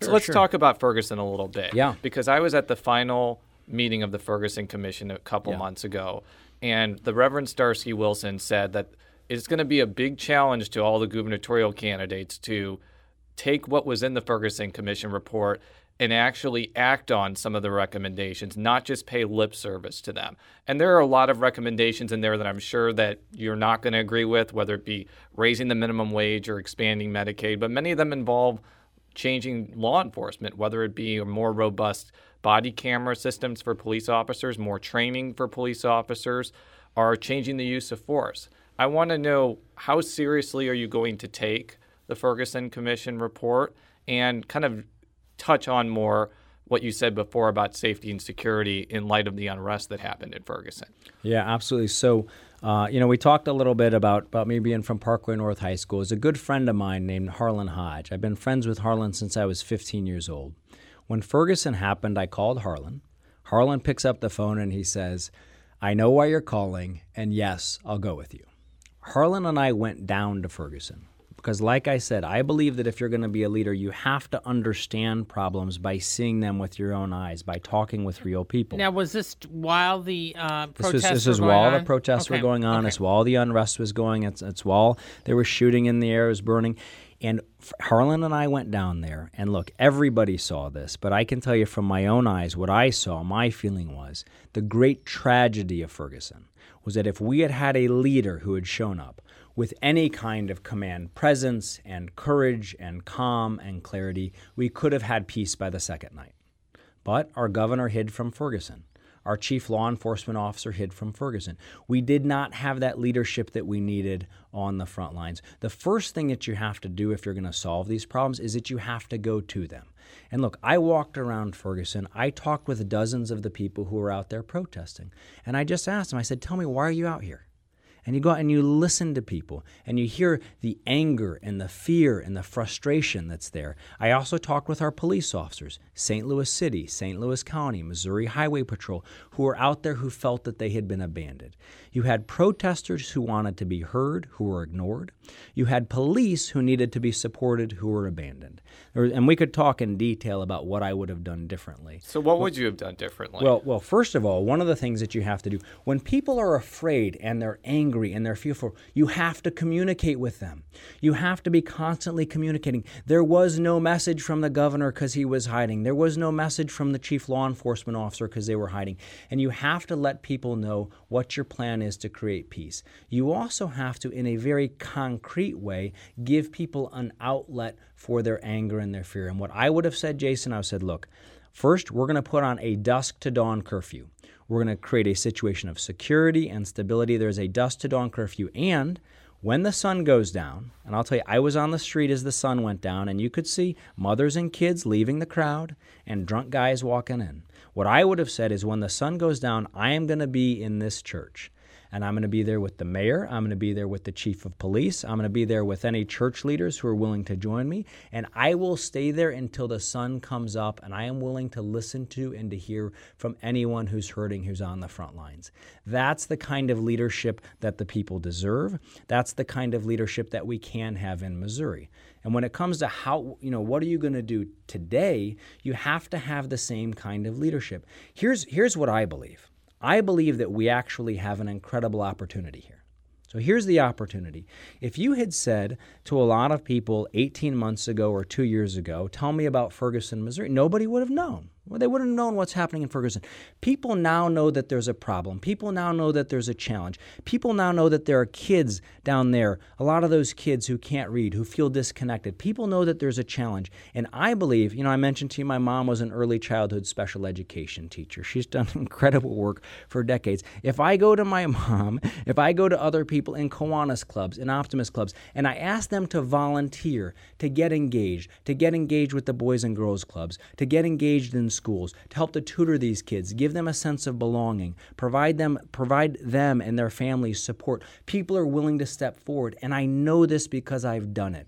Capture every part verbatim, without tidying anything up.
sure, let's sure. talk about Ferguson a little bit. Yeah. Because I was at the final meeting of the Ferguson Commission a couple Yeah. months ago, and the Reverend Starsky Wilson said that it's going to be a big challenge to all the gubernatorial candidates to take what was in the Ferguson Commission report and actually act on some of the recommendations, not just pay lip service to them. And there are a lot of recommendations in there that I'm sure that you're not going to agree with, whether it be raising the minimum wage or expanding Medicaid, but many of them involve changing law enforcement, whether it be a more robust body camera systems for police officers, more training for police officers, or changing the use of force. I want to know, how seriously are you going to take the Ferguson Commission report, and kind of touch on more what you said before about safety and security in light of the unrest that happened in Ferguson? Yeah, absolutely. So, uh, you know, we talked a little bit about, about me being from Parkway North High School. There's a good friend of mine named Harlan Hodge. I've been friends with Harlan since I was fifteen years old. When Ferguson happened, I called Harlan. Harlan picks up the phone and he says, "I know why you're calling, and yes, I'll go with you." Harlan and I went down to Ferguson because, like I said, I believe that if you're going to be a leader, you have to understand problems by seeing them with your own eyes, by talking with real people. Now, was this while the uh, This protests was this were was going while on? the protests Okay, were going on. okay. It's while the unrest was going. It's it's while they were shooting in the air, it was burning. And Harlan and I went down there, and look, everybody saw this, but I can tell you from my own eyes what I saw, my feeling was, the great tragedy of Ferguson was that if we had had a leader who had shown up with any kind of command presence and courage and calm and clarity, we could have had peace by the second night. But our governor hid from Ferguson. Our chief law enforcement officer hid from Ferguson. We did not have that leadership that we needed on the front lines. The first thing that you have to do if you're going to solve these problems is that you have to go to them. And look, I walked around Ferguson. I talked with dozens of the people who were out there protesting. And I just asked them, I said, "Tell me, why are you out here?" And you go out and you listen to people and you hear the anger and the fear and the frustration that's there. I also talked with our police officers, Saint Louis City, Saint Louis County, Missouri Highway Patrol, who were out there who felt that they had been abandoned. You had protesters who wanted to be heard, who were ignored. You had police who needed to be supported, who were abandoned. There was, and we could talk in detail about what I would have done differently. So what would you have done differently? Well, well, first of all, one of the things that you have to do, when people are afraid and they're angry and they're fearful, you have to communicate with them. You have to be constantly communicating. There was no message from the governor because he was hiding. There was no message from the chief law enforcement officer because they were hiding. And you have to let people know what your plan is to create peace. You also have to, in a very concrete way, give people an outlet for their anger and their fear. And what I would have said, Jason, I would have said, look, first, we're going to put on a dusk to dawn curfew. We're going to create a situation of security and stability. There's a dusk to dawn curfew. And when the sun goes down, and I'll tell you, I was on the street as the sun went down, and you could see mothers and kids leaving the crowd and drunk guys walking in. What I would have said is, when the sun goes down, I am going to be in this church. And I'm going to be there with the mayor. I'm going to be there with the chief of police. I'm going to be there with any church leaders who are willing to join me. And I will stay there until the sun comes up, and I am willing to listen to and to hear from anyone who's hurting, who's on the front lines. That's the kind of leadership that the people deserve. That's the kind of leadership that we can have in Missouri. And when it comes to how, you know, what are you going to do today, you have to have the same kind of leadership. Here's, here's what I believe. I believe that we actually have an incredible opportunity here. So here's the opportunity. If you had said to a lot of people eighteen months ago or two years ago, tell me about Ferguson, Missouri, nobody would have known. Well, they wouldn't have known what's happening in Ferguson. People now know that there's a problem. People now know that there's a challenge. People now know that there are kids down there, a lot of those kids who can't read, who feel disconnected. People know that there's a challenge. And I believe, you know, I mentioned to you my mom was an early childhood special education teacher. She's done incredible work for decades. If I go to my mom, if I go to other people in Kiwanis clubs, in Optimist clubs, and I ask them to volunteer, to get engaged, to get engaged with the Boys and Girls Clubs, to get engaged in schools, to help to tutor these kids, give them a sense of belonging, provide them provide them and their families support. People are willing to step forward, and I know this because I've done it.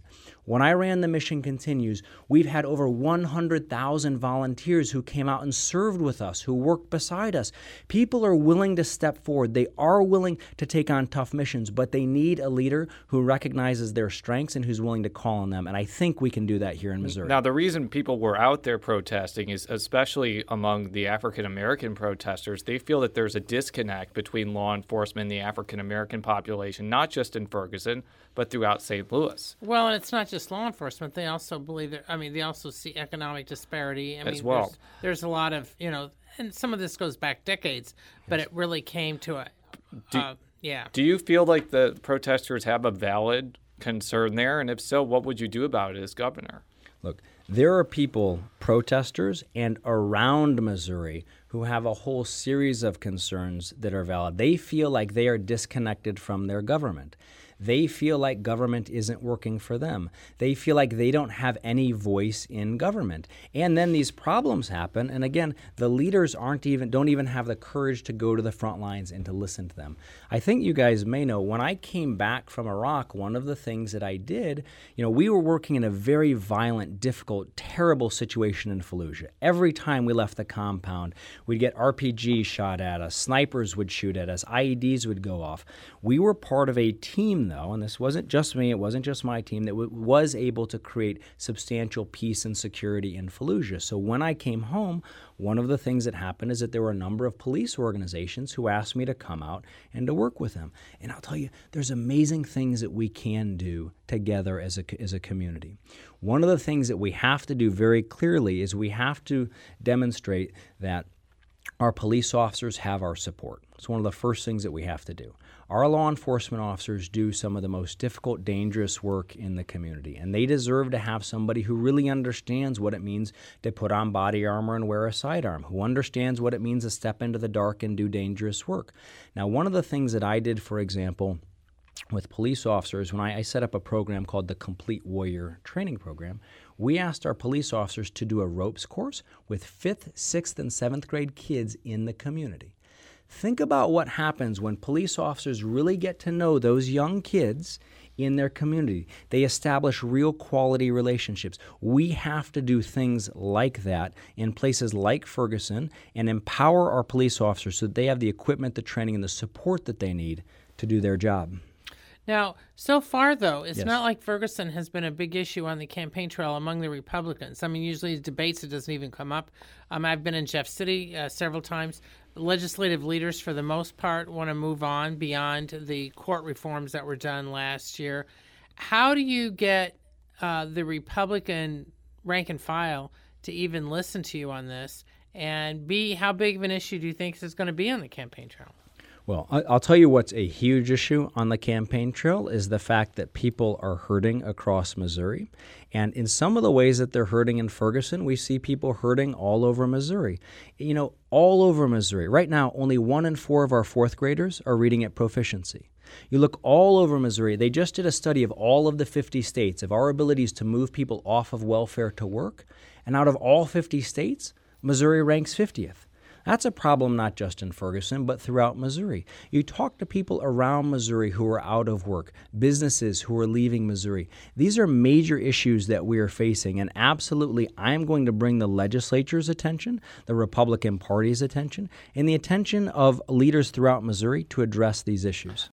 When I ran the Mission Continues, we've had over one hundred thousand volunteers who came out and served with us, who worked beside us. People are willing to step forward. They are willing to take on tough missions, but they need a leader who recognizes their strengths and who's willing to call on them. And I think we can do that here in Missouri. Now, the reason people were out there protesting is, especially among the African-American protesters, they feel that there's a disconnect between law enforcement and the African-American population, not just in Ferguson, but throughout Saint Louis. Well, and it's not just law enforcement. They also believe that, I mean, they also see economic disparity. I As mean, well. There's, there's a lot of, you know, and some of this goes back decades, but it really came to a, Do, uh, yeah. do you feel like the protesters have a valid concern there? And if so, what would you do about it as governor? Look, there are people, protesters and around Missouri, who have a whole series of concerns that are valid. They feel like they are disconnected from their government. They feel like government isn't working for them. They feel like they don't have any voice in government. And then these problems happen, and again, the leaders aren't even don't even have the courage to go to the front lines and to listen to them. I think you guys may know, when I came back from Iraq, one of the things that I did, you know, we were working in a very violent, difficult, terrible situation in Fallujah. Every time we left the compound, we'd get R P Gs shot at us, snipers would shoot at us, I E Ds would go off. We were part of a team, though, and this wasn't just me, it wasn't just my team, that w- was able to create substantial peace and security in Fallujah. So when I came home, one of the things that happened is that there were a number of police organizations who asked me to come out and to work with them. And I'll tell you, there's amazing things that we can do together as a, as a community. One of the things that we have to do very clearly is we have to demonstrate that our police officers have our support. It's one of the first things that we have to do. Our law enforcement officers do some of the most difficult, dangerous work in the community, and they deserve to have somebody who really understands what it means to put on body armor and wear a sidearm, who understands what it means to step into the dark and do dangerous work. Now, one of the things that I did, for example, with police officers, when I, I set up a program called the Complete Warrior Training Program, we asked our police officers to do a ropes course with fifth, sixth, and seventh grade kids in the community. Think about what happens when police officers really get to know those young kids in their community. They establish real quality relationships. We have to do things like that in places like Ferguson and empower our police officers so that they have the equipment, the training, and the support that they need to do their job. Now, so far, though, it's Yes. not like Ferguson has been a big issue on the campaign trail among the Republicans. I mean, usually debates, it doesn't even come up. Um, I've been in Jeff City uh, several times. Legislative leaders, for the most part, want to move on beyond the court reforms that were done last year. How do you get uh, the Republican rank and file to even listen to you on this? And B, how big of an issue do you think this is going to be on the campaign trail? Well, I- I'll tell you what's a huge issue on the campaign trail is the fact that people are hurting across Missouri. And in some of the ways that they're hurting in Ferguson, we see people hurting all over Missouri. You know, all over Missouri. Right now, only one in four of our fourth graders are reading at proficiency. You look all over Missouri. They just did a study of all of the fifty states, of our abilities to move people off of welfare to work. And out of all fifty states, Missouri ranks fiftieth. That's a problem not just in Ferguson, but throughout Missouri. You talk to people around Missouri who are out of work, businesses who are leaving Missouri. These are major issues that we are facing, and absolutely I'm going to bring the legislature's attention, the Republican Party's attention, and the attention of leaders throughout Missouri to address these issues.